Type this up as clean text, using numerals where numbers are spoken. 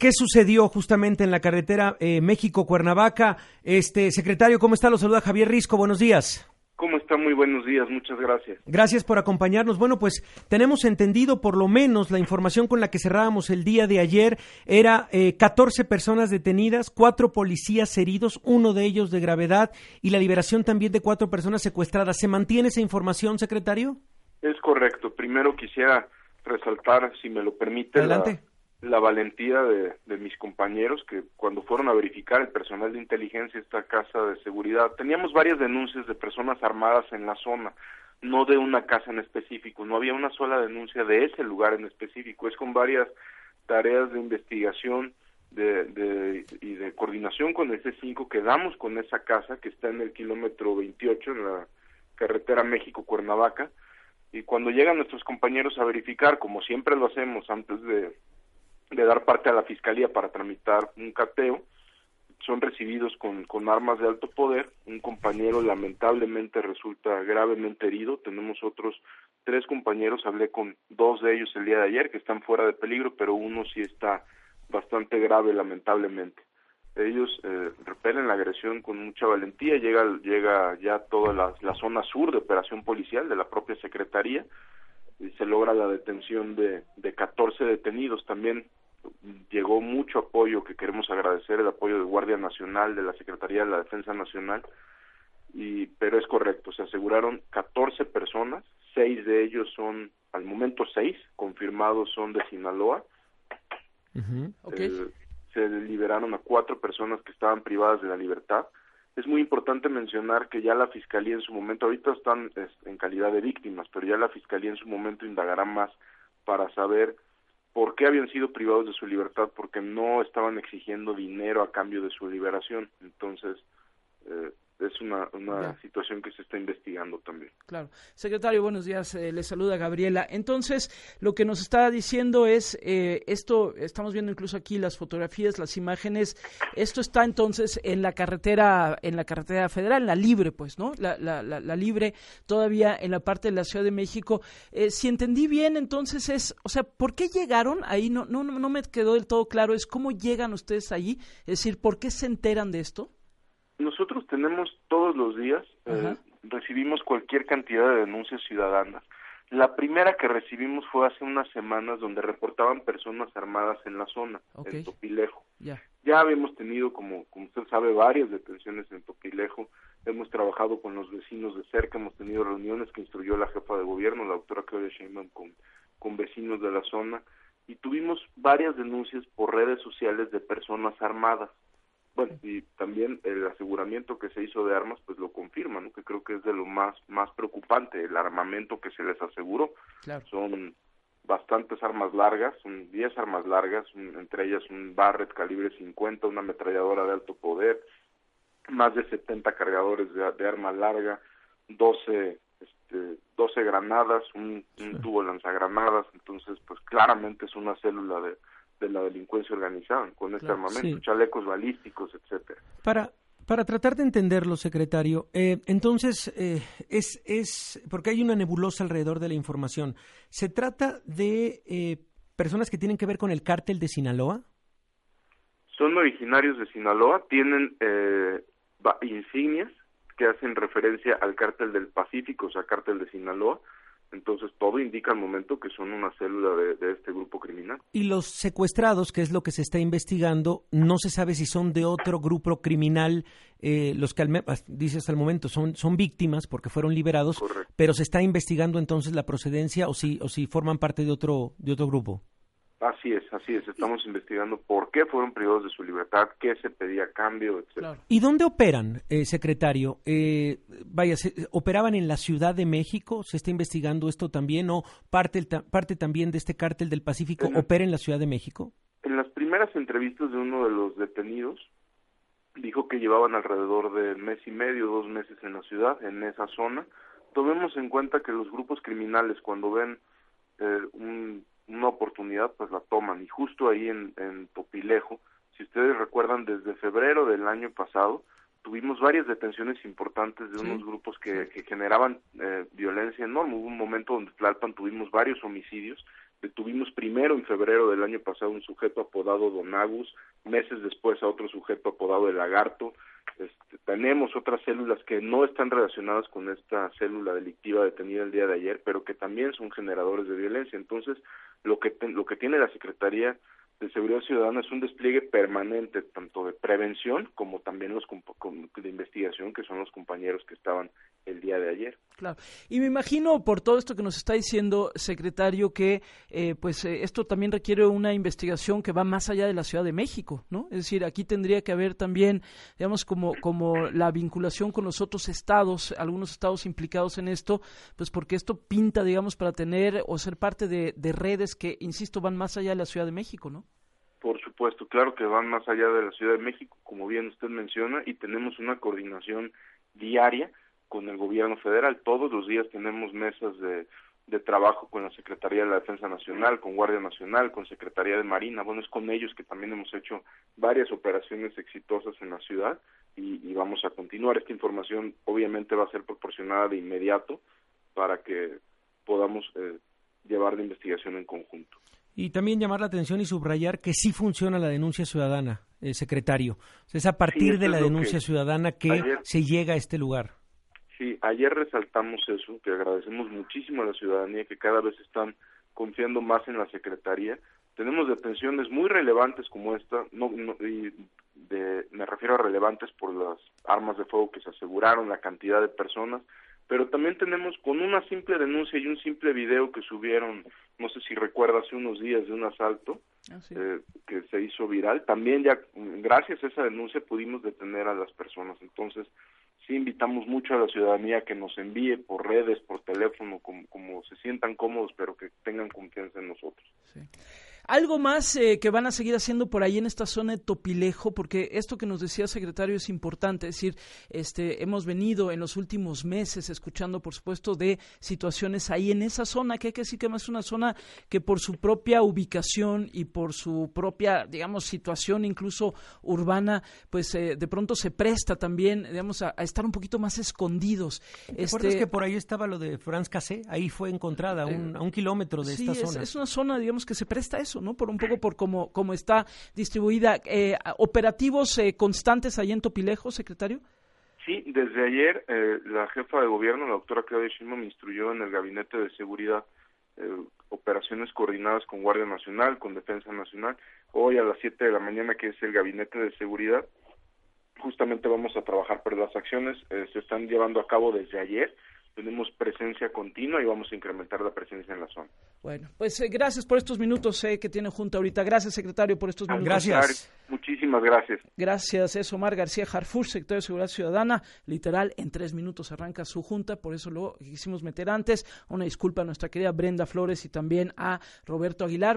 ¿Qué sucedió justamente en la carretera México-Cuernavaca? Secretario, ¿cómo está? Lo saluda Javier Risco, buenos días. ¿Cómo está? Muy buenos días, muchas gracias. Gracias por acompañarnos. Bueno, pues tenemos entendido, por lo menos, la información con la que cerrábamos el día de ayer era 14 personas detenidas, 4 policías heridos, uno de ellos de gravedad, y la liberación también de 4 personas secuestradas. ¿Se mantiene esa información, secretario? Es correcto. Primero quisiera resaltar, si me lo permite, Adelante. la valentía de mis compañeros que cuando fueron a verificar el personal de inteligencia esta casa de seguridad, teníamos varias denuncias de personas armadas en la zona, no de una casa en específico, no había una sola denuncia de ese lugar en específico, es con varias tareas de investigación y de coordinación con el C5 que damos con esa casa que está en el kilómetro 28 en la carretera México-Cuernavaca, y cuando llegan nuestros compañeros a verificar, como siempre lo hacemos antes de dar parte a la fiscalía para tramitar un cateo, son recibidos con armas de alto poder. Un compañero lamentablemente resulta gravemente herido. Tenemos otros 3 compañeros, hablé con 2 de ellos el día de ayer que están fuera de peligro, pero uno sí está bastante grave lamentablemente. Ellos repelen la agresión con mucha valentía, llega ya toda la zona sur de operación policial de la propia Secretaría, y se logra la detención de 14 detenidos. También llegó mucho apoyo que queremos agradecer, el apoyo de Guardia Nacional, de la Secretaría de la Defensa Nacional, pero es correcto, se aseguraron 14 personas, 6 de ellos son, al momento 6, confirmados son de Sinaloa. Okay. Se liberaron a 4 personas que estaban privadas de la libertad. Es muy importante mencionar que ya la Fiscalía en su momento, ahorita están en calidad de víctimas, pero ya la Fiscalía en su momento indagará más para saber por qué habían sido privados de su libertad, porque no estaban exigiendo dinero a cambio de su liberación. Entonces, es una situación que se está investigando también. Claro. Secretario, buenos días, le saluda Gabriela. Entonces, lo que nos está diciendo es, esto, estamos viendo incluso aquí las fotografías, las imágenes, esto está entonces en la carretera federal, en la libre, pues, ¿no? La libre, todavía en la parte de la Ciudad de México. Si entendí bien, entonces o sea, ¿por qué llegaron ahí? No me quedó del todo claro, es cómo llegan ustedes allí, es decir, ¿por qué se enteran de esto? Nosotros tenemos todos los días, recibimos cualquier cantidad de denuncias ciudadanas. La primera que recibimos fue hace unas semanas, donde reportaban personas armadas en la zona, en Topilejo. Ya habíamos tenido, como usted sabe, varias detenciones en Topilejo. Hemos trabajado con los vecinos de cerca, hemos tenido reuniones que instruyó la jefa de gobierno, la doctora Claudia Sheinbaum, con vecinos de la zona, y tuvimos varias denuncias por redes sociales de personas armadas. Bueno, y también el aseguramiento que se hizo de armas, pues lo confirma, ¿no? Que creo que es de lo más preocupante, el armamento que se les aseguró. Claro. Son bastantes armas largas, son 10 armas largas, entre ellas un Barrett calibre 50, una ametralladora de alto poder, más de 70 cargadores de arma larga, 12 granadas, un tubo lanzagranadas. Entonces, pues claramente es una célula de la delincuencia organizada con este armamento, chalecos balísticos, etcétera. Para tratar de entenderlo, secretario, entonces es porque hay una nebulosa alrededor de la información. ¿Se trata de personas que tienen que ver con el cártel de Sinaloa? Son originarios de Sinaloa, tienen insignias que hacen referencia al cártel del Pacífico, o sea, cártel de Sinaloa. Entonces, todo indica al momento que son una célula de este grupo criminal. Y los secuestrados, que es lo que se está investigando, no se sabe si son de otro grupo criminal, los que dice hasta el momento son víctimas porque fueron liberados. Correcto. Pero se está investigando entonces la procedencia o si forman parte de otro grupo. Así es, estamos investigando por qué fueron privados de su libertad, qué se pedía a cambio, etc. Claro. ¿Y dónde operan, secretario? ¿Operaban en la Ciudad de México? ¿Se está investigando esto también? ¿O parte también de este cártel del Pacífico opera en la Ciudad de México? En las primeras entrevistas de uno de los detenidos, dijo que llevaban alrededor de 1 mes y medio, 2 meses en la ciudad, en esa zona. Tomemos en cuenta que los grupos criminales, cuando ven una oportunidad, pues la toman, y justo ahí en Topilejo, si ustedes recuerdan, desde febrero del año pasado tuvimos varias detenciones importantes de unos grupos que generaban violencia enorme. Hubo un momento donde en Tlalpan tuvimos varios homicidios, Detuvimos primero en febrero del año pasado un sujeto apodado Don Agus, meses después a otro sujeto apodado El Lagarto. Tenemos otras células que no están relacionadas con esta célula delictiva detenida el día de ayer, pero que también son generadores de violencia. Entonces, lo que tiene la Secretaría de Seguridad Ciudadana es un despliegue permanente, tanto de prevención como también de investigación, que son los compañeros que estaban el día de ayer. Claro, y me imagino por todo esto que nos está diciendo, secretario, que esto también requiere una investigación que va más allá de la Ciudad de México, ¿no? Es decir, aquí tendría que haber también, digamos, como la vinculación con los otros estados, algunos estados implicados en esto, pues porque esto pinta, digamos, para tener o ser parte de redes que, insisto, van más allá de la Ciudad de México, ¿no? Por supuesto, claro que van más allá de la Ciudad de México, como bien usted menciona, y tenemos una coordinación diaria con el gobierno federal. Todos los días tenemos mesas de trabajo con la Secretaría de la Defensa Nacional, con Guardia Nacional, con Secretaría de Marina. Bueno, es con ellos que también hemos hecho varias operaciones exitosas en la ciudad y vamos a continuar. Esta información obviamente va a ser proporcionada de inmediato para que podamos llevar la investigación en conjunto. Y también llamar la atención y subrayar que sí funciona la denuncia ciudadana, secretario. O sea, es a partir de la denuncia ciudadana que se llega a este lugar. Sí, ayer resaltamos eso, que agradecemos muchísimo a la ciudadanía que cada vez están confiando más en la Secretaría. Tenemos detenciones muy relevantes como esta, me refiero a relevantes por las armas de fuego que se aseguraron, la cantidad de personas, pero también tenemos con una simple denuncia y un simple video que subieron, no sé si recuerda, hace unos días de un asalto que se hizo viral, también ya gracias a esa denuncia pudimos detener a las personas. Entonces sí invitamos mucho a la ciudadanía que nos envíe por redes, por teléfono, como se sientan cómodos, pero que tengan confianza en nosotros. Sí. Algo más que van a seguir haciendo por ahí en esta zona de Topilejo, porque esto que nos decía, secretario, es importante. Es decir, hemos venido en los últimos meses escuchando, por supuesto, de situaciones ahí en esa zona, que hay que decir que es una zona que por su propia ubicación y por su propia, digamos, situación incluso urbana, pues de pronto se presta también, digamos, a estar un poquito más escondidos. ¿Te acuerdas que por ahí estaba lo de Franz Cassé? Ahí fue encontrada a un kilómetro de esta zona. Es una zona, digamos, que se presta a eso, ¿no? Por un poco por cómo está distribuida. ¿Operativos constantes ahí en Topilejo, secretario? Sí, desde ayer la jefa de gobierno, la doctora Claudia Sheinbaum, me instruyó en el Gabinete de Seguridad operaciones coordinadas con Guardia Nacional, con Defensa Nacional. Hoy a las 7 de la mañana, que es el Gabinete de Seguridad, justamente vamos a trabajar, pero las acciones se están llevando a cabo desde ayer. Tenemos presencia continua y vamos a incrementar la presencia en la zona. Bueno, pues gracias por estos minutos que tiene Junta ahorita. Gracias, secretario, por estos minutos. Gracias. Muchísimas gracias. Gracias, es Omar García Harfuch, secretario de Seguridad Ciudadana. Literal, en 3 minutos arranca su Junta, por eso lo quisimos meter antes. Una disculpa a nuestra querida Brenda Flores y también a Roberto Aguilar.